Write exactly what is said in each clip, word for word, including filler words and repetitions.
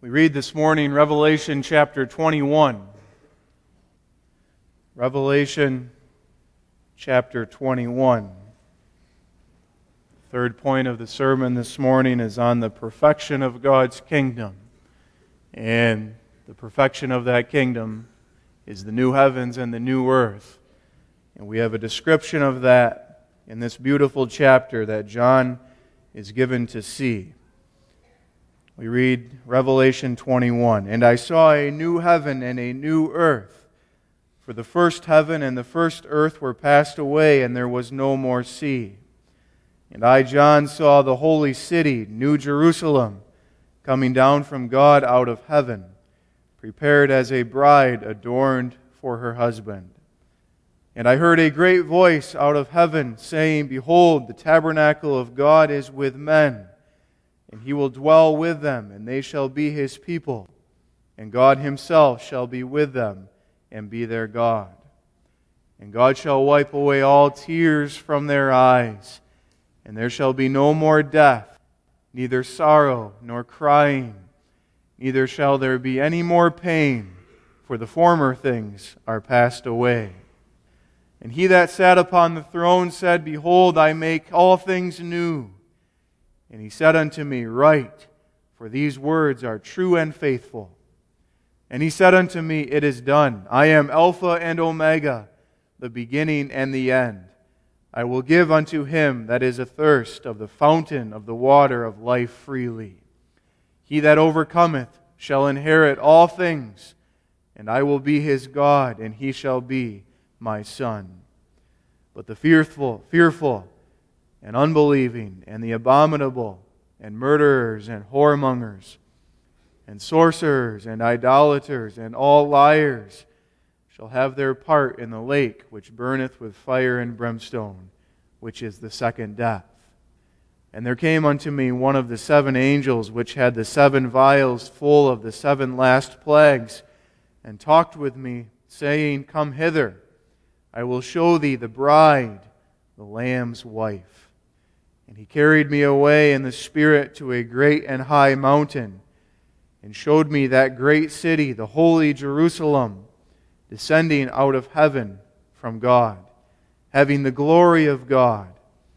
We read this morning Revelation chapter twenty-one. Revelation chapter twenty-one. The third point of the sermon this morning is on the perfection of God's kingdom. And the perfection of that kingdom is the new heavens and the new earth. And we have a description of that in this beautiful chapter that John is given to see. We read Revelation twenty-one, "And I saw a new heaven and a new earth, for the first heaven and the first earth were passed away, and there was no more sea. And I, John, saw the holy city, New Jerusalem, coming down from God out of heaven, prepared as a bride adorned for her husband. And I heard a great voice out of heaven, saying, Behold, the tabernacle of God is with men, and He will dwell with them, and they shall be His people, and God Himself shall be with them, and be their God. And God shall wipe away all tears from their eyes, and there shall be no more death, neither sorrow nor crying, neither shall there be any more pain, for the former things are passed away. And He that sat upon the throne said, Behold, I make all things new. And He said unto me, Write, for these words are true and faithful. And He said unto me, It is done. I am Alpha and Omega, the beginning and the end. I will give unto him that is athirst of the fountain of the water of life freely. He that overcometh shall inherit all things, and I will be his God, and he shall be my son. But the fearful, fearful, and unbelieving, and the abominable, and murderers, and whoremongers, and sorcerers, and idolaters, and all liars shall have their part in the lake which burneth with fire and brimstone, which is the second death. And there came unto me one of the seven angels which had the seven vials full of the seven last plagues, and talked with me, saying, Come hither, I will show thee the bride, the Lamb's wife. And He carried me away in the Spirit to a great and high mountain, and showed me that great city, the holy Jerusalem, descending out of heaven from God, having the glory of God.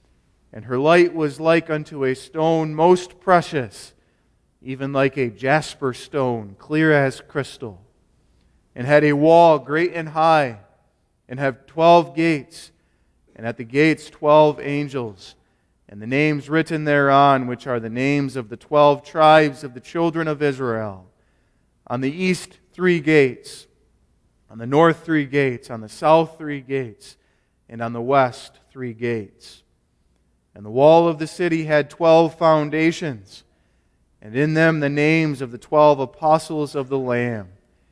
And her light was like unto a stone most precious, even like a jasper stone, clear as crystal, and had a wall great and high, and have twelve gates, and at the gates twelve angels, and the names written thereon, which are the names of the twelve tribes of the children of Israel. On the east three gates, on the north three gates, on the south three gates, and on the west three gates. And the wall of the city had twelve foundations, and in them the names of the twelve apostles of the Lamb.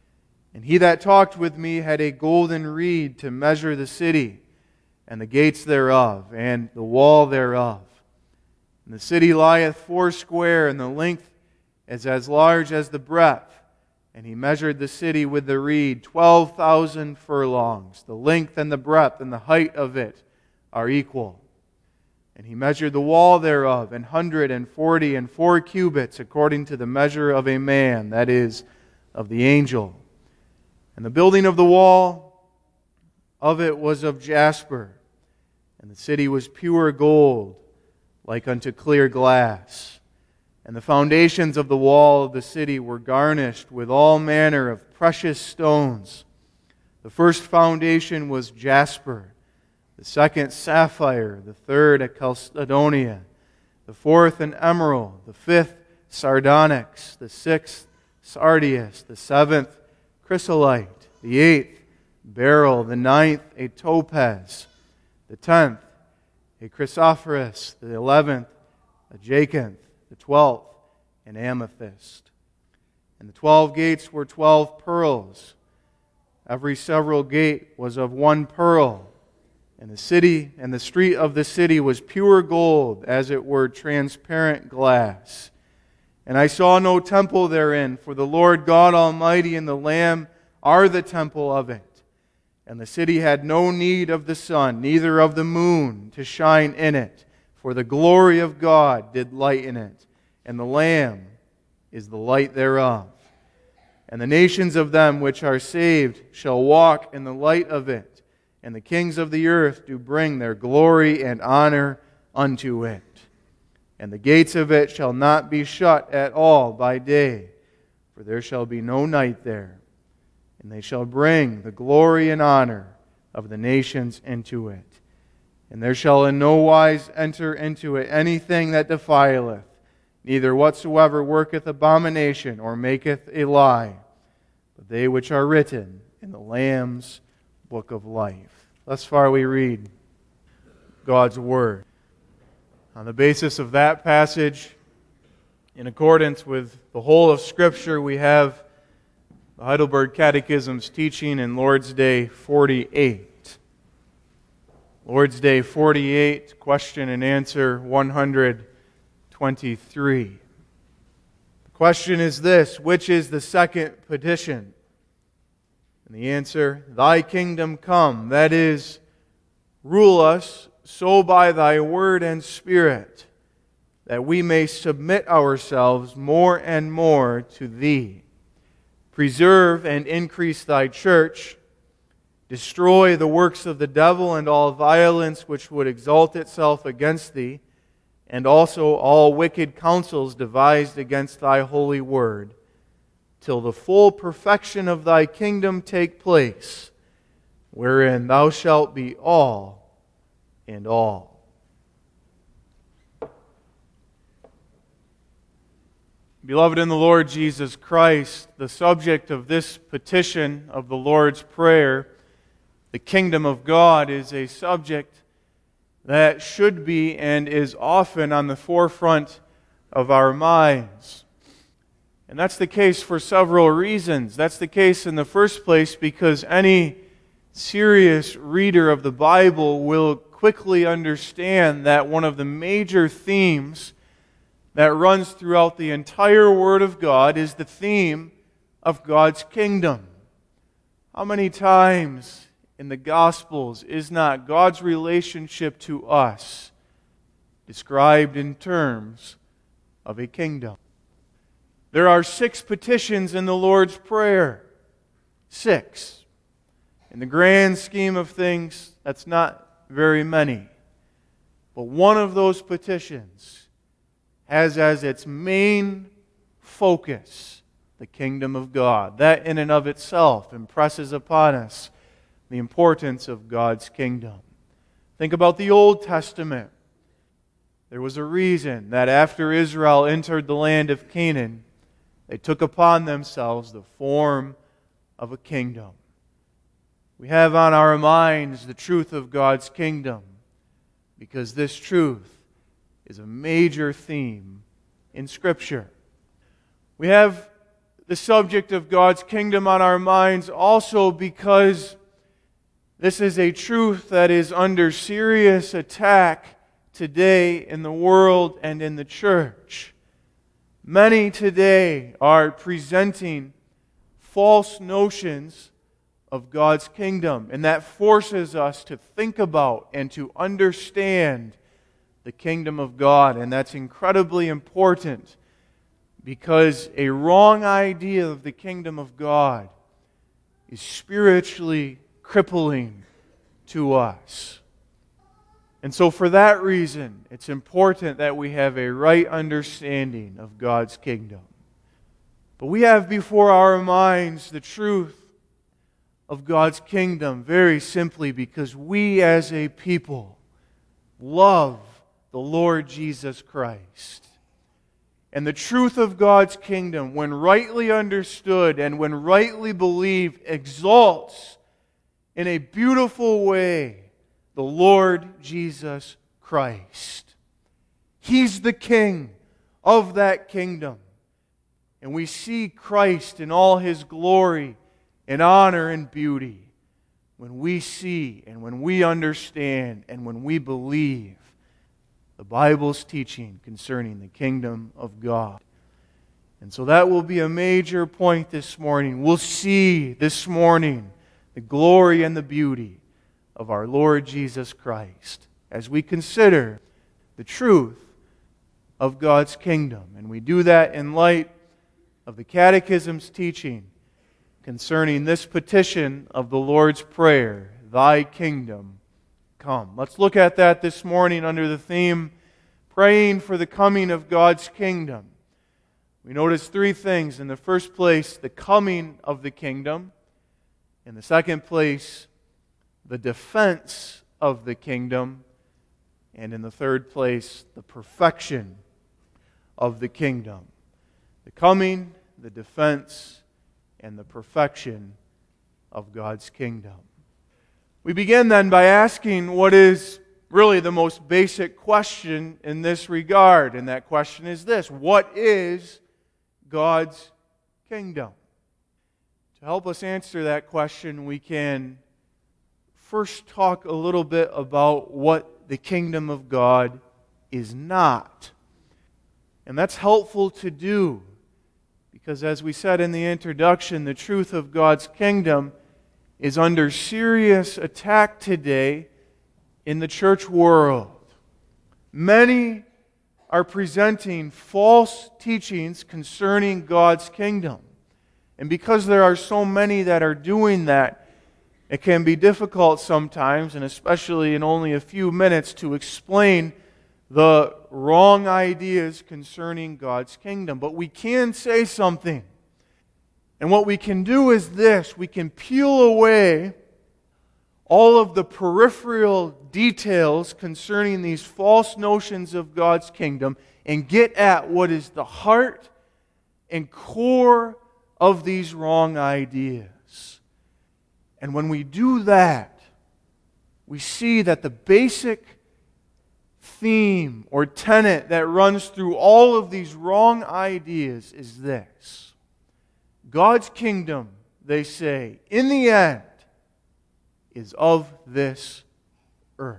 And he that talked with me had a golden reed to measure the city, and the gates thereof, and the wall thereof. And the city lieth foursquare, and the length is as large as the breadth. And he measured the city with the reed, twelve thousand furlongs. The length and the breadth and the height of it are equal. And he measured the wall thereof, an hundred and forty and four cubits, according to the measure of a man, that is, of the angel. And the building of the wall of it was of jasper, and the city was pure gold, like unto clear glass. And the foundations of the wall of the city were garnished with all manner of precious stones. The first foundation was jasper, the second sapphire, the third a chalcedony, the fourth an emerald, the fifth sardonyx, the sixth sardius, the seventh chrysolite, the eighth beryl, the ninth a topaz, the tenth a chrysoprase, the eleventh a jacinth, the twelfth an amethyst. And the twelve gates were twelve pearls. Every several gate was of one pearl. And the city and the street of the city was pure gold, as it were transparent glass. And I saw no temple therein, for the Lord God Almighty and the Lamb are the temple of it. And the city had no need of the sun, neither of the moon, to shine in it, for the glory of God did lighten it, and the Lamb is the light thereof. And the nations of them which are saved shall walk in the light of it, and the kings of the earth do bring their glory and honor unto it. And the gates of it shall not be shut at all by day, for there shall be no night there. And they shall bring the glory and honor of the nations into it. And there shall in no wise enter into it anything that defileth, neither whatsoever worketh abomination or maketh a lie, but they which are written in the Lamb's book of life. Thus far we read God's Word. On the basis of that passage, in accordance with the whole of Scripture, we have the Heidelberg Catechism's teaching in Lord's Day forty-eight. Lord's Day forty-eight, question and answer one hundred twenty-three. The question is this: which is the second petition? And the answer, Thy kingdom come, that is, rule us so by Thy word and Spirit, that we may submit ourselves more and more to Thee. Preserve and increase Thy church. Destroy the works of the devil and all violence which would exalt itself against Thee, and also all wicked counsels devised against Thy holy word, till the full perfection of Thy kingdom take place, wherein Thou shalt be all and all. Beloved in the Lord Jesus Christ, the subject of this petition of the Lord's Prayer, the kingdom of God, is a subject that should be and is often on the forefront of our minds. And that's the case for several reasons. That's the case in the first place because any serious reader of the Bible will quickly understand that one of the major themes that runs throughout the entire Word of God is the theme of God's kingdom. How many times in the Gospels is not God's relationship to us described in terms of a kingdom? There are six petitions in the Lord's Prayer. Six. In the grand scheme of things, that's not very many. But one of those petitions has as its main focus the kingdom of God. That in and of itself impresses upon us the importance of God's kingdom. Think about the Old Testament. There was a reason that after Israel entered the land of Canaan, they took upon themselves the form of a kingdom. We have on our minds the truth of God's kingdom because this truth is a major theme in Scripture. We have the subject of God's kingdom on our minds also because this is a truth that is under serious attack today in the world and in the church. Many today are presenting false notions of God's kingdom, and that forces us to think about and to understand the kingdom of God. And that's incredibly important because a wrong idea of the kingdom of God is spiritually crippling to us. And so for that reason, it's important that we have a right understanding of God's kingdom. But we have before our minds the truth of God's kingdom very simply because we as a people love the Lord Jesus Christ. And the truth of God's kingdom, when rightly understood and when rightly believed, exalts in a beautiful way the Lord Jesus Christ. He's the King of that kingdom. And we see Christ in all His glory and honor and beauty when we see and when we understand and when we believe the Bible's teaching concerning the kingdom of God. And so that will be a major point this morning. We'll see this morning the glory and the beauty of our Lord Jesus Christ as we consider the truth of God's kingdom. And we do that in light of the Catechism's teaching concerning this petition of the Lord's Prayer, Thy kingdom come. Let's look at that this morning under the theme, Praying for the Coming of God's Kingdom. We notice three things. In the first place, the coming of the kingdom. In the second place, the defense of the kingdom. And in the third place, the perfection of the kingdom. The coming, the defense, and the perfection of God's kingdom. We begin then by asking what is really the most basic question in this regard. And that question is this: what is God's kingdom? To help us answer that question, we can first talk a little bit about what the kingdom of God is not. And that's helpful to do because, as we said in the introduction, the truth of God's kingdom is under serious attack today in the church world. Many are presenting false teachings concerning God's kingdom. And because there are so many that are doing that, it can be difficult sometimes, and especially in only a few minutes, to explain the wrong ideas concerning God's kingdom. But we can say something. And what we can do is this: we can peel away all of the peripheral details concerning these false notions of God's kingdom and get at what is the heart and core of these wrong ideas. And when we do that, we see that the basic theme or tenet that runs through all of these wrong ideas is this: God's kingdom, they say, in the end, is of this earth.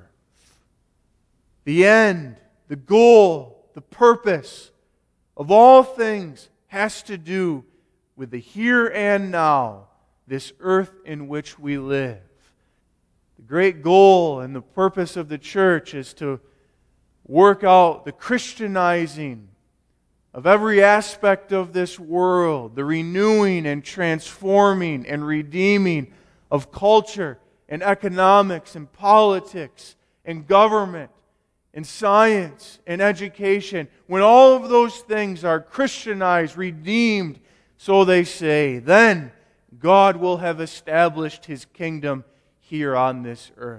The end, the goal, the purpose of all things has to do with the here and now, this earth in which we live. The great goal and the purpose of the church is to work out the Christianizing of every aspect of this world, the renewing and transforming and redeeming of culture and economics and politics and government and science and education. When all of those things are Christianized, redeemed, so they say, then God will have established His kingdom here on this earth.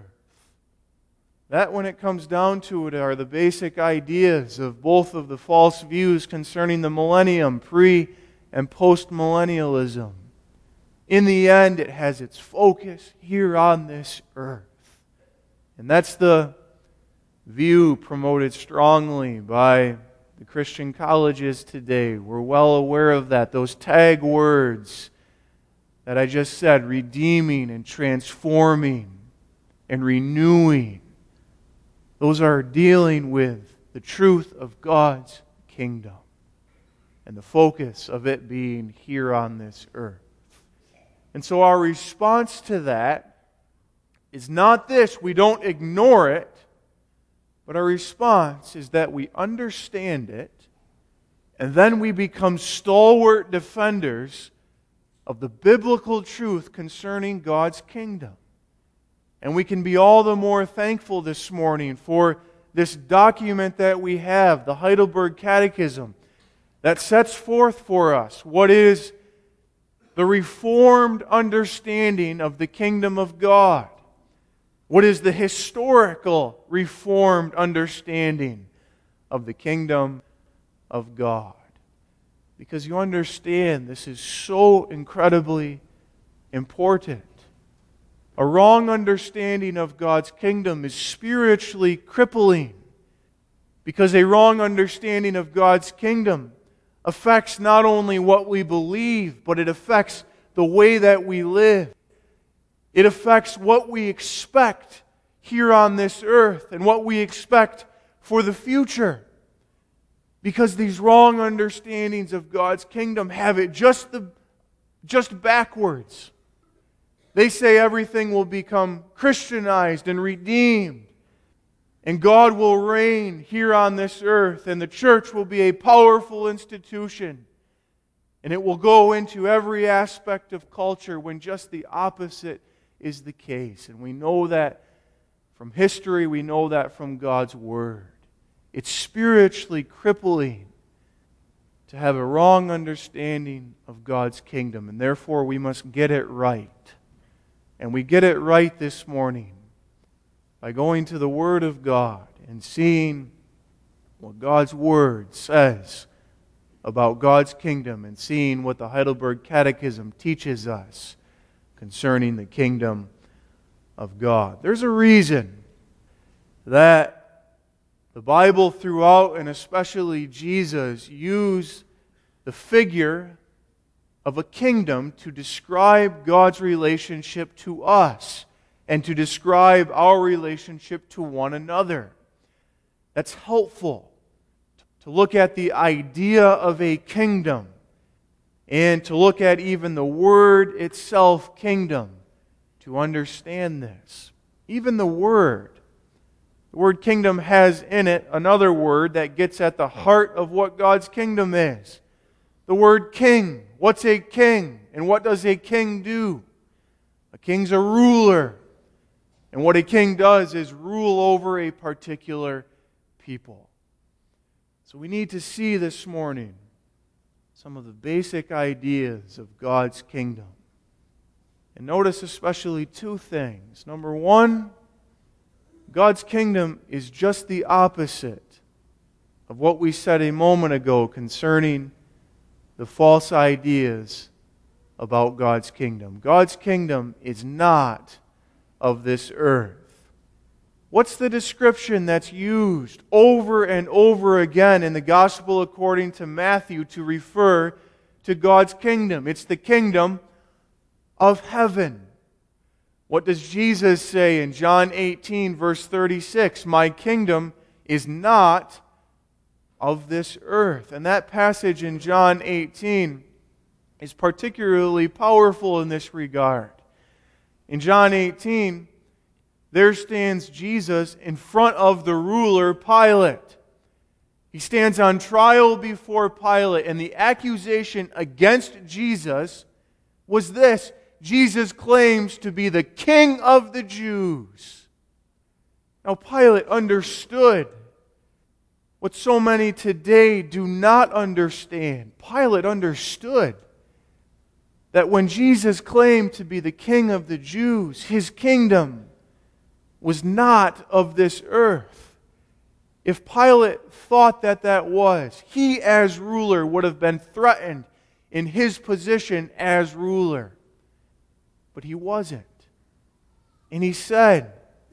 That, when it comes down to it, are the basic ideas of both of the false views concerning the millennium, pre- and post-millennialism. In the end, it has its focus here on this earth. And that's the view promoted strongly by the Christian colleges today. We're well aware of that. Those tag words that I just said, redeeming and transforming and renewing, those are dealing with the truth of God's kingdom and the focus of it being here on this earth. And so our response to that is not this: we don't ignore it, but our response is that we understand it, and then we become stalwart defenders of the biblical truth concerning God's kingdom. And we can be all the more thankful this morning for this document that we have, the Heidelberg Catechism, that sets forth for us what is the Reformed understanding of the kingdom of God. What is the historical Reformed understanding of the kingdom of God? Because you understand, this is so incredibly important. A wrong understanding of God's kingdom is spiritually crippling, because a wrong understanding of God's kingdom affects not only what we believe, but it affects the way that we live. It affects what we expect here on this earth and what we expect for the future. Because these wrong understandings of God's kingdom have it just, the, just backwards. They say everything will become Christianized and redeemed, and God will reign here on this earth, and the church will be a powerful institution. And it will go into every aspect of culture when just the opposite is the case. And we know that from history, we know that from God's Word. It's spiritually crippling to have a wrong understanding of God's kingdom, and therefore we must get it right. And we get it right this morning by going to the Word of God and seeing what God's Word says about God's kingdom and seeing what the Heidelberg Catechism teaches us concerning the kingdom of God. There's a reason that the Bible throughout, and especially Jesus, use the figure of a kingdom to describe God's relationship to us and to describe our relationship to one another. That's helpful to look at the idea of a kingdom and to look at even the word itself, kingdom, to understand this. Even the word. The word kingdom has in it another word that gets at the heart of what God's kingdom is. The word king. What's a king? And what does a king do? A king's a ruler. And what a king does is rule over a particular people. So we need to see this morning some of the basic ideas of God's kingdom. And notice especially two things. Number one, God's kingdom is just the opposite of what we said a moment ago concerning the false ideas about God's kingdom. God's kingdom is not of this earth. What's the description that's used over and over again in the Gospel according to Matthew to refer to God's kingdom? It's the kingdom of heaven. What does Jesus say in John eighteen, verse thirty-six? My kingdom is not of this earth. And that passage in John eighteen is particularly powerful in this regard. In John eighteen, there stands Jesus in front of the ruler Pilate. He stands on trial before Pilate, and the accusation against Jesus was this: Jesus claims to be the King of the Jews. Now, Pilate understood what so many today do not understand. Pilate understood that when Jesus claimed to be the King of the Jews, His kingdom was not of this earth. If Pilate thought that that was, he as ruler would have been threatened in his position as ruler. But he wasn't. And he said,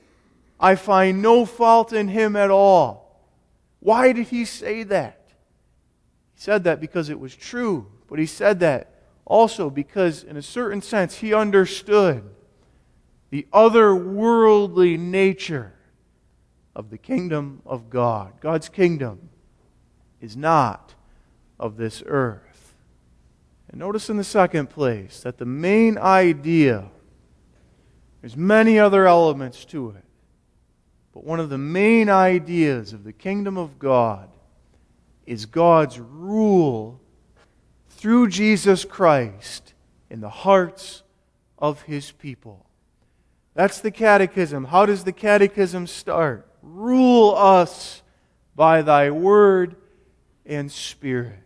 I find no fault in him at all. Why did he say that? He said that because it was true. But he said that also because, in a certain sense, he understood the otherworldly nature of the kingdom of God. God's kingdom is not of this earth. And notice in the second place that the main idea, there's many other elements to it, but one of the main ideas of the kingdom of God is God's rule through Jesus Christ in the hearts of His people. That's the catechism. How does the catechism start? Rule us by thy word and spirit.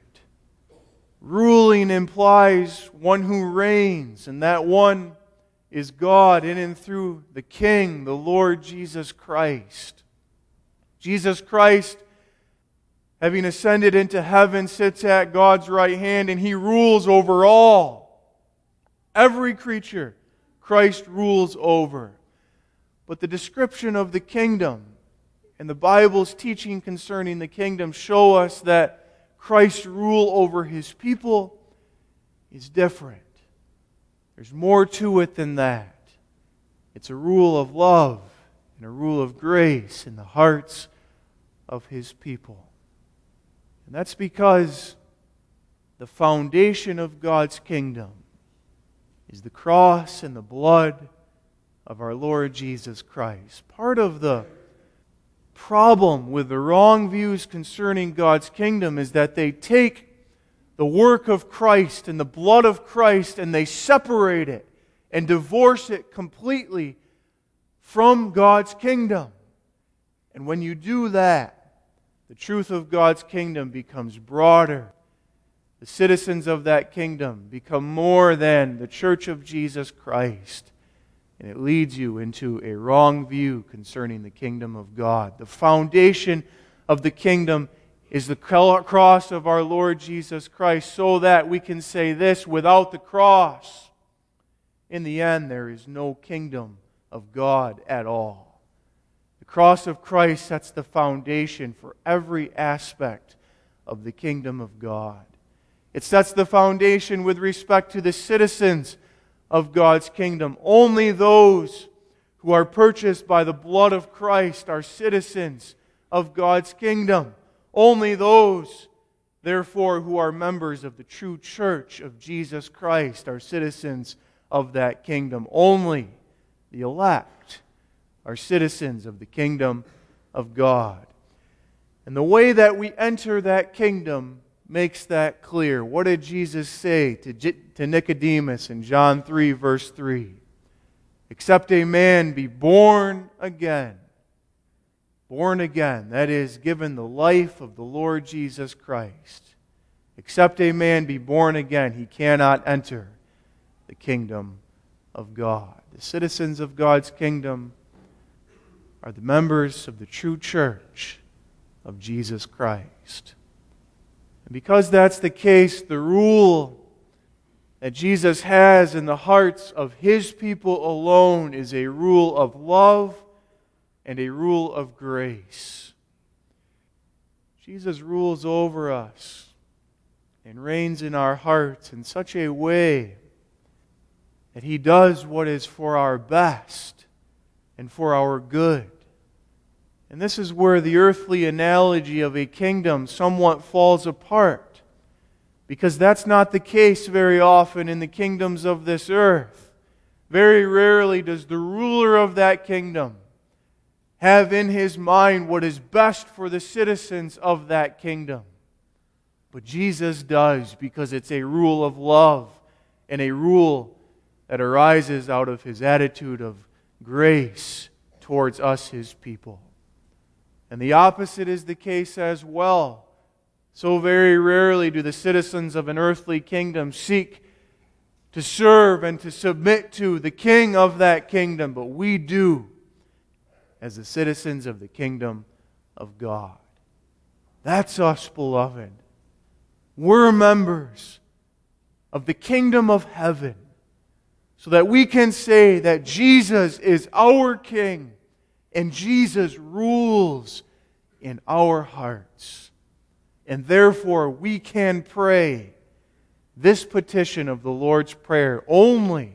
Ruling implies one who reigns, and that one is God in and through the King, the Lord Jesus Christ. Jesus Christ, having ascended into heaven, sits at God's right hand, and He rules over all. Every creature Christ rules over. But the description of the kingdom and the Bible's teaching concerning the kingdom show us that Christ's rule over His people is different. There's more to it than that. It's a rule of love and a rule of grace in the hearts of His people. And that's because the foundation of God's kingdom is the cross and the blood of our Lord Jesus Christ. Part of the problem with the wrong views concerning God's kingdom is that they take the work of Christ and the blood of Christ, and they separate it and divorce it completely from God's kingdom. And when you do that, the truth of God's kingdom becomes broader. The citizens of that kingdom become more than the church of Jesus Christ. And it leads you into a wrong view concerning the kingdom of God. The foundation of the kingdom is the cross of our Lord Jesus Christ, so that we can say this: without the cross, in the end, there is no kingdom of God at all. The cross of Christ sets the foundation for every aspect of the kingdom of God. It sets the foundation with respect to the citizens of God's kingdom. Only those who are purchased by the blood of Christ are citizens of God's kingdom. Only those, therefore, who are members of the true church of Jesus Christ are citizens of that kingdom. Only the elect are citizens of the kingdom of God. And the way that we enter that kingdom makes that clear. What did Jesus say to, to Nicodemus in John three, verse three? Except a man be born again. Born again, that is, given the life of the Lord Jesus Christ. Except a man be born again, he cannot enter the kingdom of God. The citizens of God's kingdom are the members of the true church of Jesus Christ. And because that's the case, the rule that Jesus has in the hearts of His people alone is a rule of love and a rule of grace. Jesus rules over us and reigns in our hearts in such a way that He does what is for our best and for our good. And this is where the earthly analogy of a kingdom somewhat falls apart, because that's not the case very often in the kingdoms of this earth. Very rarely does the ruler of that kingdom have in his mind what is best for the citizens of that kingdom. But Jesus does, because it's a rule of love and a rule that arises out of His attitude of grace towards us, His people. And the opposite is the case as well. So very rarely do the citizens of an earthly kingdom seek to serve and to submit to the king of that kingdom, but we do as the citizens of the kingdom of God. That's us, beloved. We're members of the kingdom of heaven, so that we can say that Jesus is our King and Jesus rules in our hearts. And therefore we can pray this petition of the Lord's Prayer. Only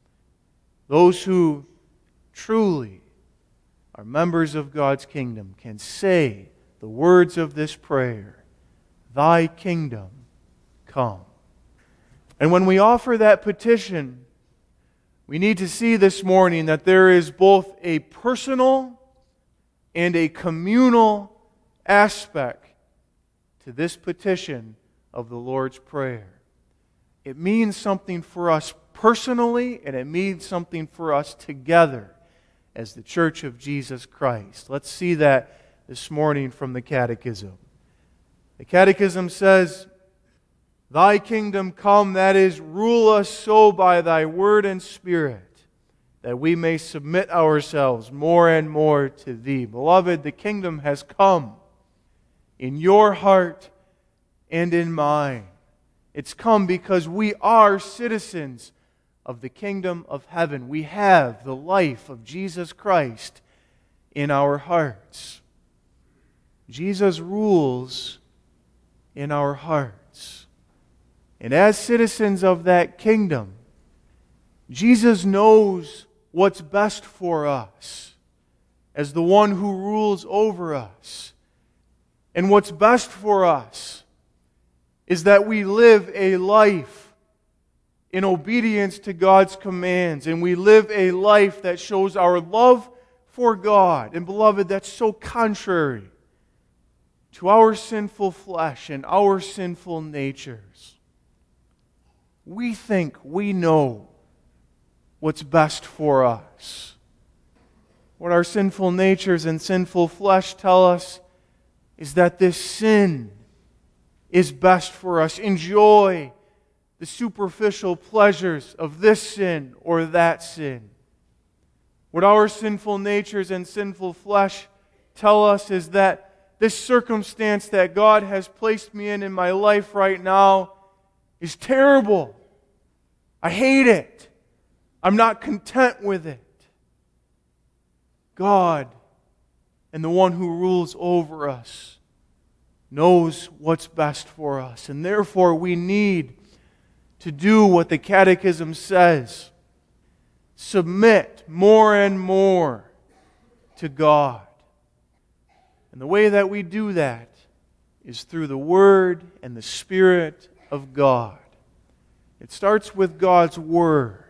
those who truly are members of God's kingdom can say the words of this prayer: Thy kingdom come. And when we offer that petition, we need to see this morning that there is both a personal and a communal aspect to this petition of the Lord's Prayer. It means something for us personally, and it means something for us together as the Church of Jesus Christ. Let's see that this morning from the Catechism. The Catechism says, Thy kingdom come, that is, rule us so by Thy word and Spirit, that we may submit ourselves more and more to Thee. Beloved, the kingdom has come in your heart and in mine. It's come because we are citizens of the kingdom of heaven. We have the life of Jesus Christ in our hearts. Jesus rules in our hearts. And as citizens of that kingdom, Jesus knows what's best for us as the one who rules over us. And what's best for us is that we live a life in obedience to God's commands, and we live a life that shows our love for God. And beloved, that's so contrary to our sinful flesh and our sinful natures. We think we know what's best for us. What our sinful natures and sinful flesh tell us is that this sin is best for us. Enjoy the superficial pleasures of this sin or that sin. What our sinful natures and sinful flesh tell us is that this circumstance that God has placed me in in my life right now is terrible. I hate it. I'm not content with it. God, and the one who rules over us, knows what's best for us. And therefore we need to do what the Catechism says. Submit more and more to God. And the way that we do that is through the Word and the Spirit of God. It starts with God's Word.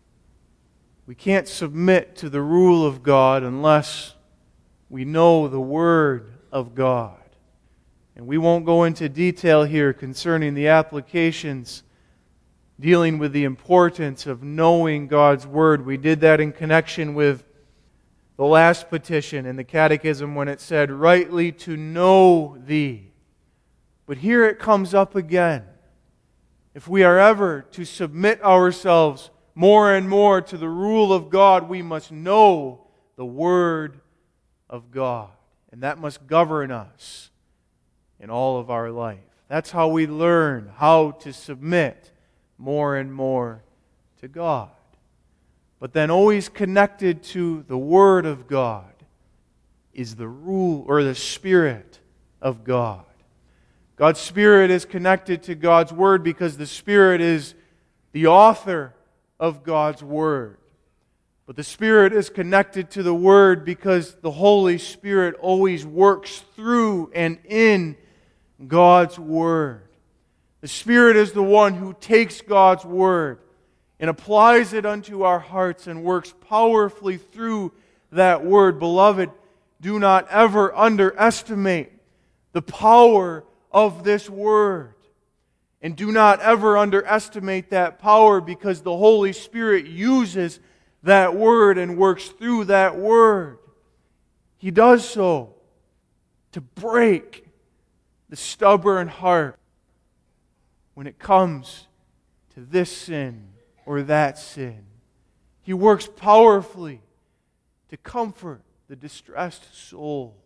We can't submit to the rule of God unless we know the Word of God. And we won't go into detail here concerning the applications dealing with the importance of knowing God's Word. We did that in connection with the last petition in the Catechism when it said, rightly to know Thee. But here it comes up again. If we are ever to submit ourselves more and more to the rule of God, we must know the Word of God. And that must govern us in all of our life. That's how we learn how to submit more and more to God. But then always connected to the Word of God is the rule or the Spirit of God. God's Spirit is connected to God's Word because the Spirit is the author of God's Word. But the Spirit is connected to the Word because the Holy Spirit always works through and in God's Word. The Spirit is the one who takes God's Word and applies it unto our hearts and works powerfully through that Word. Beloved, do not ever underestimate the power of this Word. And do not ever underestimate that power, because the Holy Spirit uses that Word and works through that Word. He does so to break the stubborn heart when it comes to this sin or that sin. He works powerfully to comfort the distressed soul,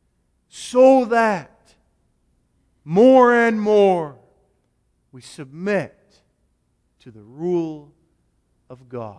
so that more and more we submit to the rule of God.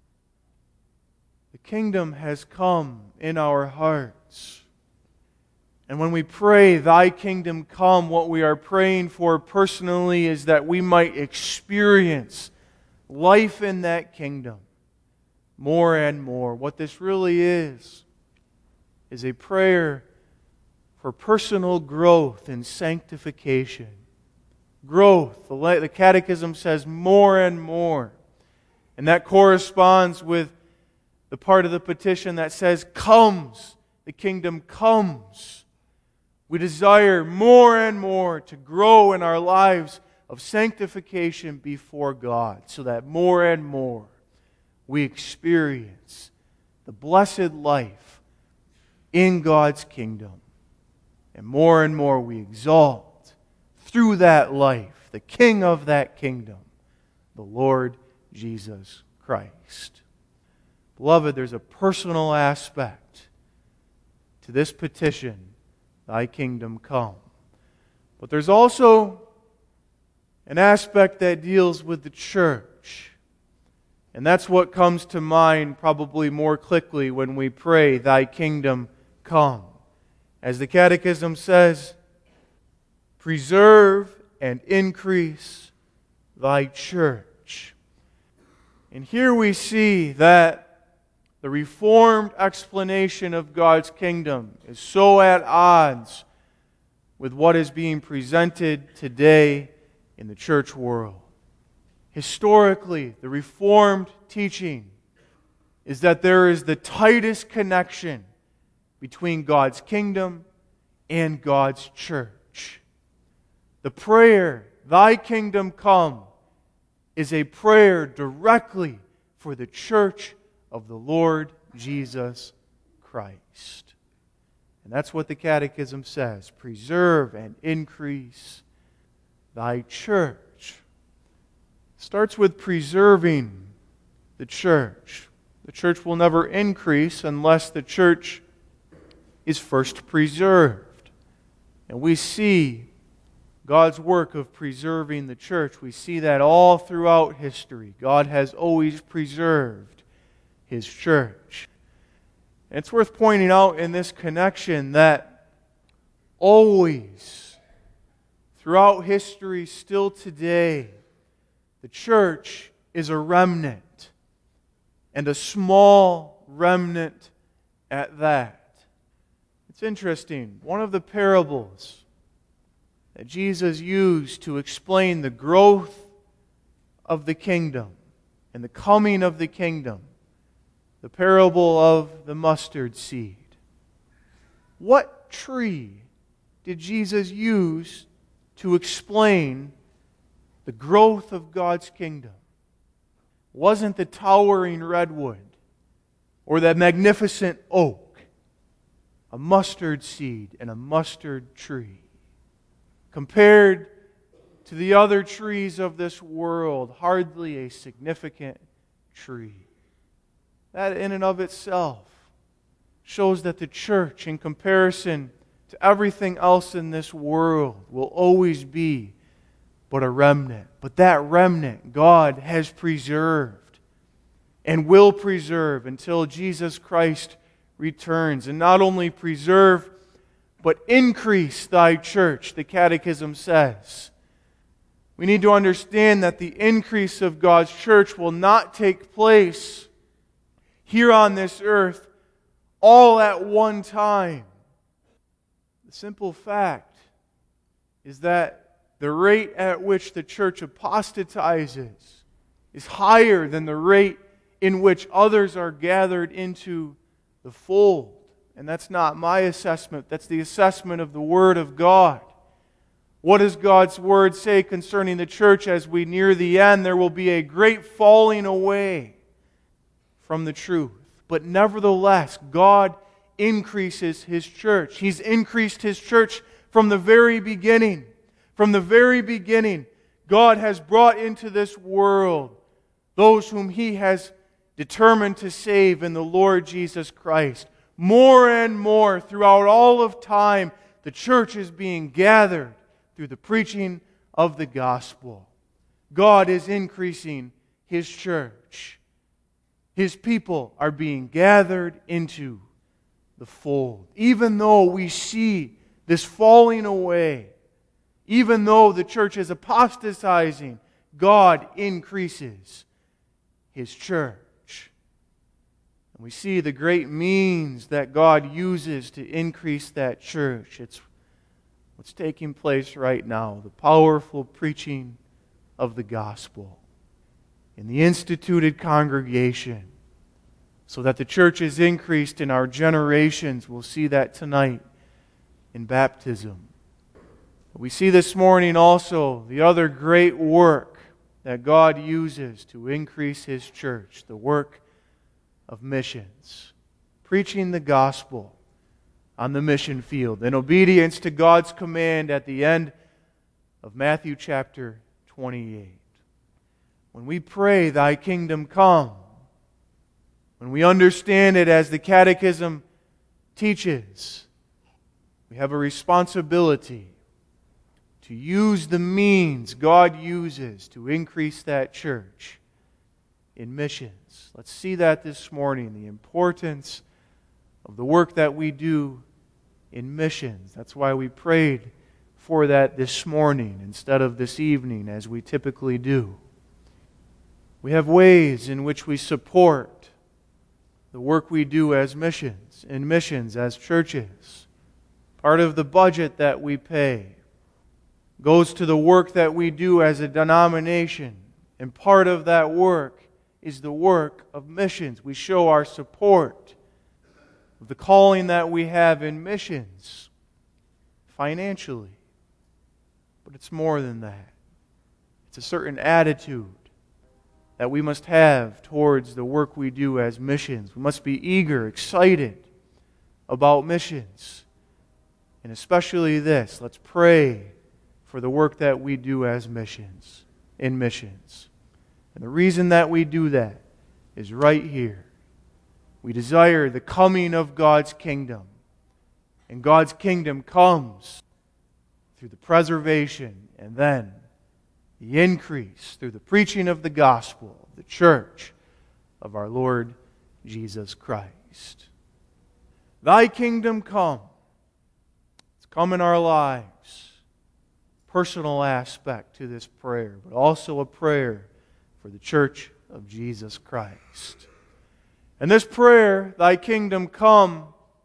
The kingdom has come in our hearts. And when we pray, Thy kingdom come, what we are praying for personally is that we might experience life in that kingdom more and more. What this really is, is a prayer for personal growth and sanctification. Growth. The, the Catechism says more and more. And that corresponds with the part of the petition that says, comes, the kingdom comes. We desire more and more to grow in our lives of sanctification before God, so that more and more we experience the blessed life in God's kingdom. And more and more we exalt through that life the King of that kingdom, the Lord Jesus Christ. Beloved, there's a personal aspect to this petition, Thy kingdom come. But there's also an aspect that deals with the church. And that's what comes to mind probably more quickly when we pray, Thy kingdom come. As the Catechism says, preserve and increase Thy church. And here we see that the Reformed explanation of God's kingdom is so at odds with what is being presented today in the church world. Historically, the Reformed teaching is that there is the tightest connection between God's kingdom and God's church. The prayer, Thy kingdom come, is a prayer directly for the church of the Lord Jesus Christ. And that's what the Catechism says. Preserve and increase Thy church. It starts with preserving the church. The church will never increase unless the church is first preserved. And we see God's work of preserving the church. We see that all throughout history. God has always preserved His church. And it's worth pointing out in this connection that always, throughout history, still today, the church is a remnant, and a small remnant at that. It's interesting. One of the parables that Jesus used to explain the growth of the kingdom and the coming of the kingdom, the parable of the mustard seed. What tree did Jesus use to explain the growth of God's kingdom? It wasn't the towering redwood or the magnificent oak. A mustard seed and a mustard tree. Compared to the other trees of this world, hardly a significant tree. That in and of itself shows that the church, in comparison to everything else in this world, will always be but a remnant. But that remnant God has preserved and will preserve until Jesus Christ returns. And not only preserve, but increase Thy church, the Catechism says. We need to understand that the increase of God's church will not take place here on this earth all at one time. The simple fact is that the rate at which the church apostatizes is higher than the rate in which others are gathered into the fold. And that's not my assessment. That's the assessment of the Word of God. What does God's Word say concerning the church as we near the end? There will be a great falling away from the truth. But nevertheless, God increases His church. He's increased His church from the very beginning. From the very beginning, God has brought into this world those whom He has determined to save in the Lord Jesus Christ. More and more throughout all of time, the church is being gathered through the preaching of the gospel. God is increasing His church. His people are being gathered into the fold. Even though we see this falling away, even though the church is apostatizing, God increases His church. And we see the great means that God uses to increase that church. It's what's taking place right now, the powerful preaching of the gospel in the instituted congregation, so that the church is increased in our generations. We'll see that tonight in baptism. We see this morning also the other great work that God uses to increase His church, the work of missions. Preaching the gospel on the mission field in obedience to God's command at the end of Matthew chapter twenty-eight. When we pray, Thy kingdom come, when we understand it as the Catechism teaches, we have a responsibility to use the means God uses to increase that church in missions. Let's see that this morning, the importance of the work that we do in missions. That's why we prayed for that this morning instead of this evening as we typically do. We have ways in which we support the work we do as missions, in missions as churches. Part of the budget that we pay goes to the work that we do as a denomination. And part of that work is the work of missions. We show our support of the calling that we have in missions. financially. But it's more than that. It's a certain attitude that we must have towards the work we do as missions. We must be eager, excited about missions. And especially this, let's pray for the work that we do as missions, in missions. And the reason that we do that is right here. We desire the coming of God's kingdom. And God's kingdom comes through the preservation and then the increase through the preaching of the gospel, the church of our Lord Jesus Christ. Thy kingdom come. It's come in our lives. Personal aspect to this prayer, but also a prayer for the church of Jesus Christ. And this prayer, Thy kingdom come,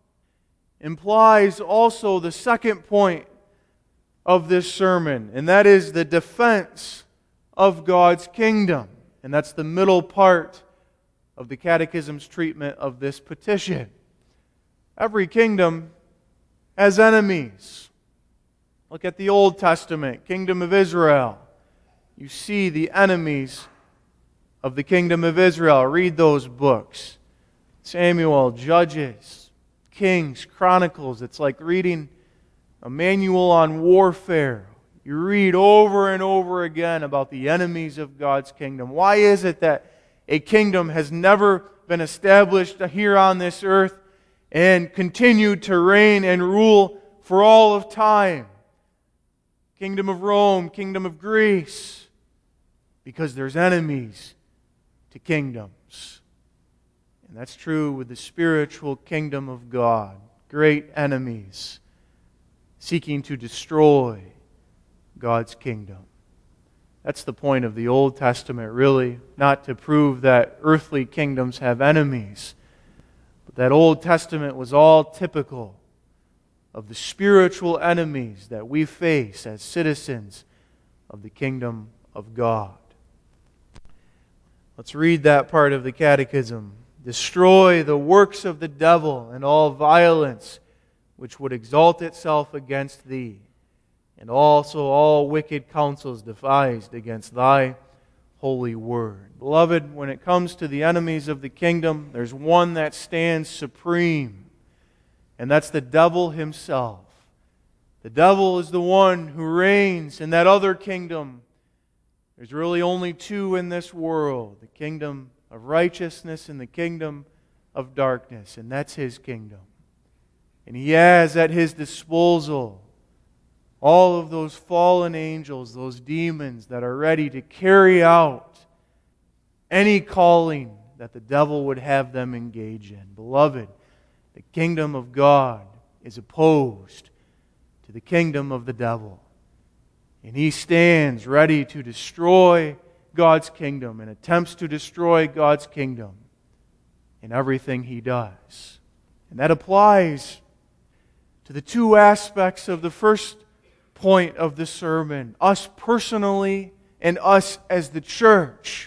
implies also the second point of this sermon, and that is the defense of God's kingdom. And that's the middle part of the Catechism's treatment of this petition. Every kingdom has enemies. Look at the Old Testament, kingdom of Israel. You see the enemies of the kingdom of Israel. Read those books. Samuel, Judges, Kings, Chronicles. It's like reading a manual on warfare. You read over and over again about the enemies of God's kingdom. Why is it that a kingdom has never been established here on this earth and continued to reign and rule for all of time? Kingdom of Rome, kingdom of Greece. Because there's enemies to kingdoms. And that's true with the spiritual kingdom of God. Great enemies seeking to destroy God's kingdom. That's the point of the Old Testament, really. Not to prove that earthly kingdoms have enemies, but that Old Testament was all typical of the spiritual enemies that we face as citizens of the kingdom of God. Let's read that part of the Catechism. Destroy the works of the devil and all violence which would exalt itself against Thee, and also all wicked counsels devised against Thy holy word. Beloved, when it comes to the enemies of the kingdom, there's one that stands supreme, and that's the devil himself. The devil is the one who reigns in that other kingdom. There's really only two in this world, the kingdom of righteousness and the kingdom of darkness, and that's his kingdom. And he has at his disposal all of those fallen angels, those demons that are ready to carry out any calling that the devil would have them engage in. Beloved, the kingdom of God is opposed to the kingdom of the devil. And he stands ready to destroy God's kingdom and attempts to destroy God's kingdom in everything he does. And that applies to the two aspects of the first point of the sermon, us personally and us as the church.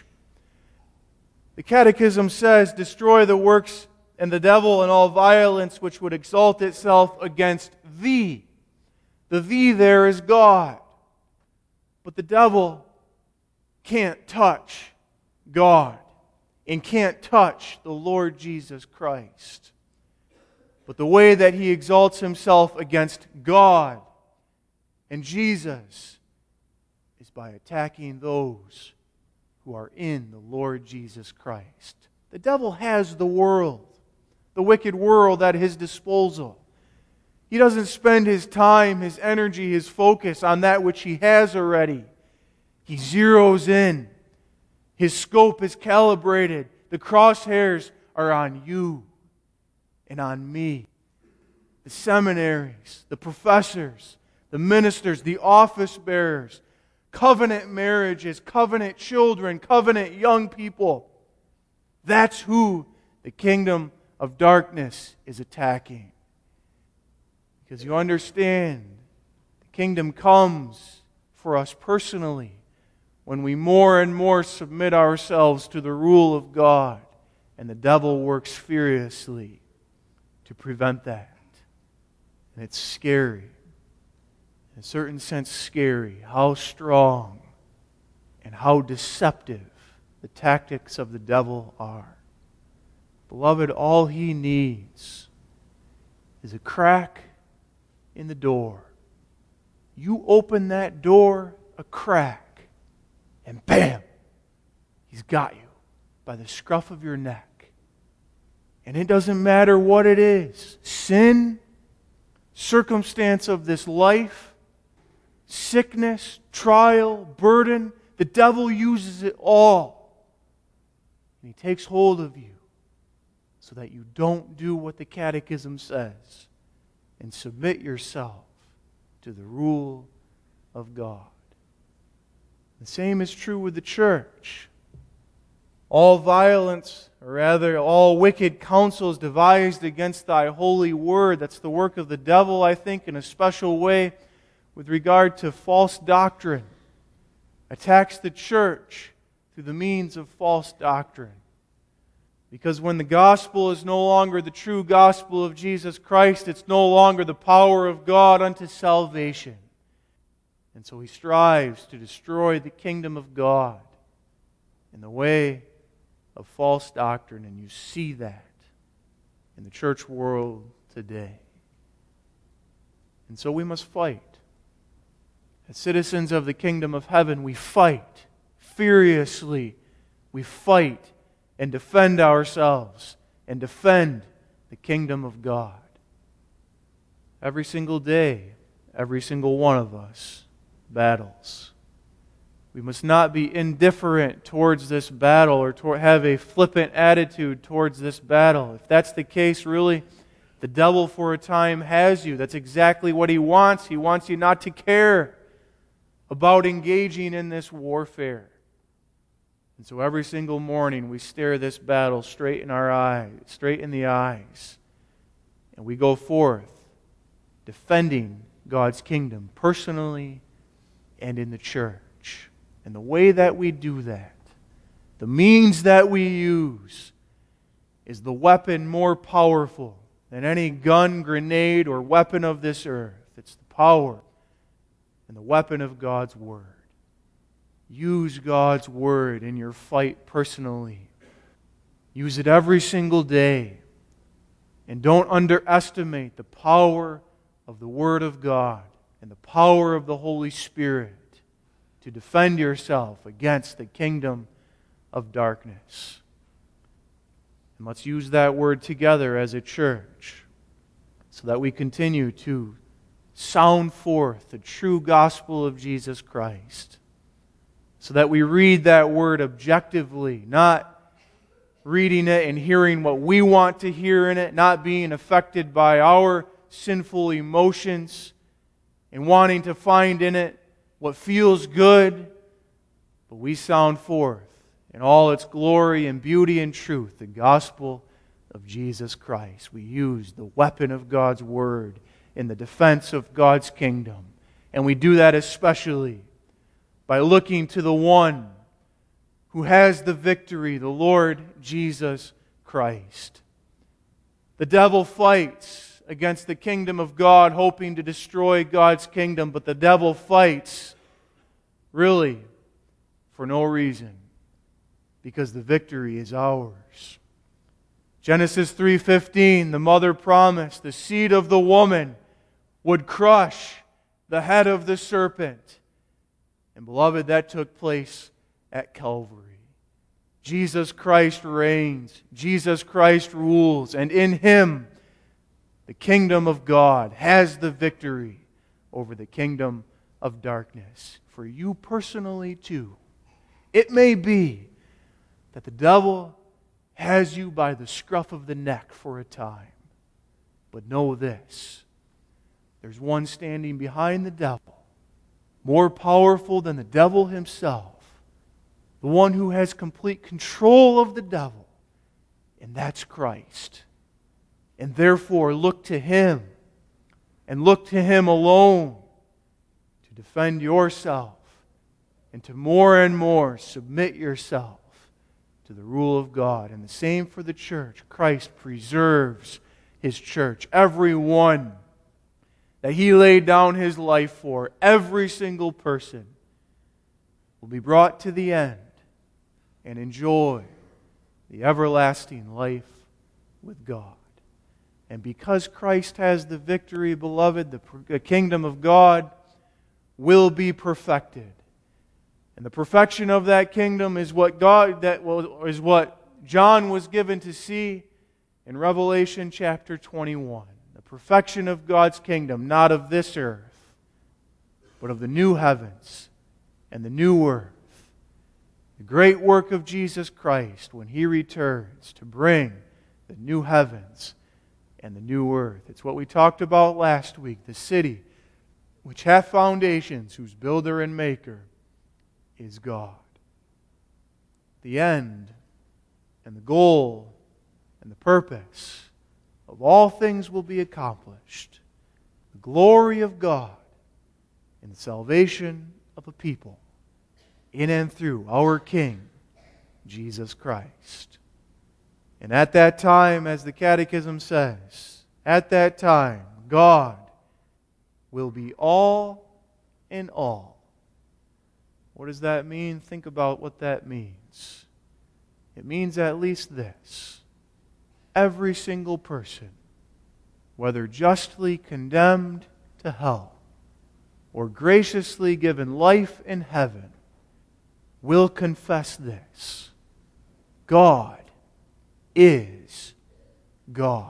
The Catechism says, destroy the works and the devil and all violence which would exalt itself against Thee. The Thee there is God. But the devil can't touch God and can't touch the Lord Jesus Christ. But the way that he exalts himself against God and Jesus is by attacking those who are in the Lord Jesus Christ. The devil has the world, the wicked world at his disposal. He doesn't spend his time, his energy, his focus on that which he has already. He zeroes in. His scope is calibrated. The crosshairs are on you and on me. The seminaries, the professors, the ministers, the office bearers, covenant marriages, covenant children, covenant young people. That's who the kingdom of darkness is attacking. Because you understand, the kingdom comes for us personally when we more and more submit ourselves to the rule of God, and the devil works furiously to prevent that. And it's scary. in a certain sense scary, how strong and how deceptive the tactics of the devil are. Beloved, all he needs is a crack in the door. You open that door a crack, and bam, he's got you by the scruff of your neck. And it doesn't matter what it is, sin, circumstance of this life, sickness, trial, burden, the devil uses it all. And he takes hold of you so that you don't do what the Catechism says and submit yourself to the rule of God. The same is true with the church. All violence, or rather all wicked counsels devised against thy holy word, that's the work of the devil, I think, in a special way with regard to false doctrine, attacks the church through the means of false doctrine. Because when the gospel is no longer the true gospel of Jesus Christ, it's no longer the power of God unto salvation. And so he strives to destroy the kingdom of God in the way of false doctrine. And you see that in the church world today. And so we must fight. As citizens of the kingdom of heaven, we fight furiously. We fight and defend ourselves and defend the kingdom of God. Every single day, every single one of us battles. We must not be indifferent towards this battle or to have a flippant attitude towards this battle. If that's the case, really, the devil for a time has you. That's exactly what he wants. He wants you not to care about engaging in this warfare. And so every single morning we stare this battle straight in our eyes, straight in the eyes, and we go forth defending God's kingdom personally and in the church. And the way that we do that, the means that we use, is the weapon more powerful than any gun, grenade, or weapon of this earth. It's the power and the weapon of God's Word. Use God's Word in your fight personally. Use it every single day. And don't underestimate the power of the Word of God and the power of the Holy Spirit to defend yourself against the kingdom of darkness. And let's use that word together as a church so that we continue to sound forth the true gospel of Jesus Christ. So that we read that word objectively, not reading it and hearing what we want to hear in it, not being affected by our sinful emotions and wanting to find in it what feels good, but we sound forth in all its glory and beauty and truth the gospel of Jesus Christ. We use the weapon of God's Word in the defense of God's kingdom. And we do that especially by looking to the one who has the victory, the Lord Jesus Christ. The devil fights against the kingdom of God, hoping to destroy God's kingdom, but the devil fights really for no reason, because the victory is ours. Genesis three fifteen, the mother promised the seed of the woman would crush the head of the serpent. And beloved, that took place at Calvary. Jesus Christ reigns. Jesus Christ rules. And in Him, the kingdom of God has the victory over the kingdom of darkness. For you personally too. It may be that the devil has you by the scruff of the neck for a time. But know this. There's one standing behind the devil, more powerful than the devil himself, the one who has complete control of the devil, and that's Christ. And therefore, look to Him, and look to Him alone to defend yourself and to more and more submit yourself to the rule of God. And the same for the church. Christ preserves His church. Everyone that He laid down His life for, every single person will be brought to the end and enjoy the everlasting life with God. And because Christ has the victory, beloved, the kingdom of God will be perfected. And the perfection of that kingdom is what God that is what John was given to see in Revelation chapter twenty-one. The perfection of God's kingdom, not of this earth, but of the new heavens and the new earth. The great work of Jesus Christ when He returns to bring the new heavens and the new earth. It's what we talked about last week, the city which hath foundations, whose builder and maker is God. The end and the goal and the purpose of all things will be accomplished. The glory of God and the salvation of a people in and through our King, Jesus Christ. And at that time, as the Catechism says, at that time, God will be all in all. What does that mean? Think about what that means. It means at least this. Every single person, whether justly condemned to hell or graciously given life in heaven, will confess this: God is God.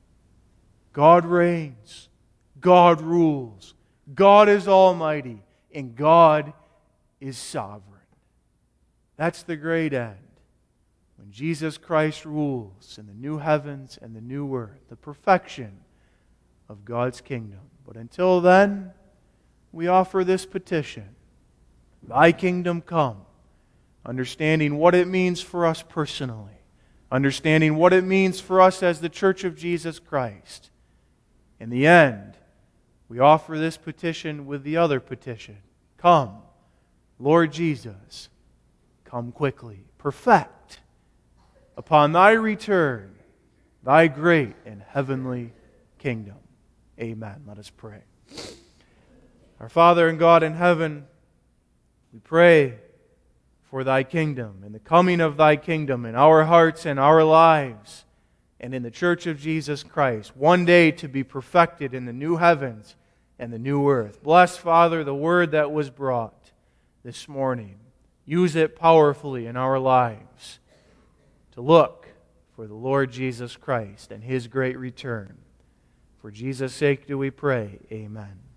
God reigns. God rules. God is almighty. And God is sovereign. That's the great end. When Jesus Christ rules in the new heavens and the new earth, the perfection of God's kingdom. But until then, we offer this petition: Thy kingdom come. Understanding what it means for us personally. Understanding what it means for us as the Church of Jesus Christ. In the end, we offer this petition with the other petition: Come, Lord Jesus, come quickly. Perfect, upon Thy return, Thy great and heavenly kingdom. Amen. Let us pray. Our Father and God in heaven, we pray for Thy kingdom and the coming of Thy kingdom in our hearts and our lives and in the Church of Jesus Christ, one day to be perfected in the new heavens and the new earth. Bless, Father, the word that was brought this morning. Use it powerfully in our lives to look for the Lord Jesus Christ and His great return. For Jesus' sake do we pray. Amen.